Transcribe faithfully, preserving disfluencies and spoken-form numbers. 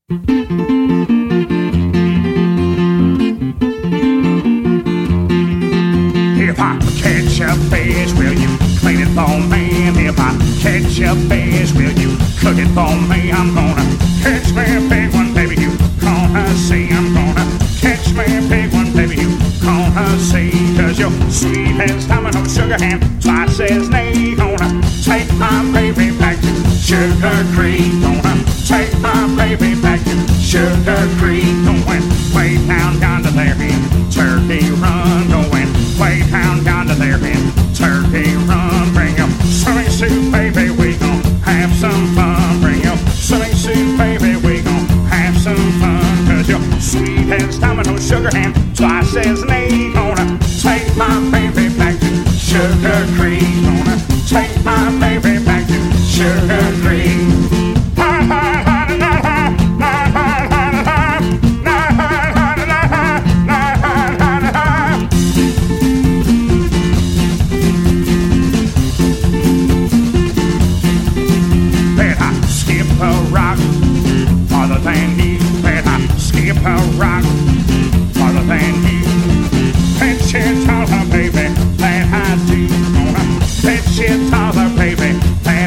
If I catch a fish, will you clean it for me? And if I catch a fish, will you cook it for me? I'm gonna catch me a big one, baby, you gonna see. I'm gonna catch me a big one, baby, you gonna see. Cause you're sweet as domino sugar and twice as neat. Gonna take my baby back to Sugar Creek. Gonna take my baby back to Sugar Creek. Going way down yonder there in Turkey Run. Going way down yonder there in Turkey Run. Bring up sunny soup, baby, we gon' have some fun. Bring up sunny soup, baby, we gon' have some fun. Cause you're sweet as domino sugar and twice as neat. Gonna take my baby back to Sugar Creek. Gonna take my baby back to Sugar Creek. Than you, bet I skip a rock farther than you.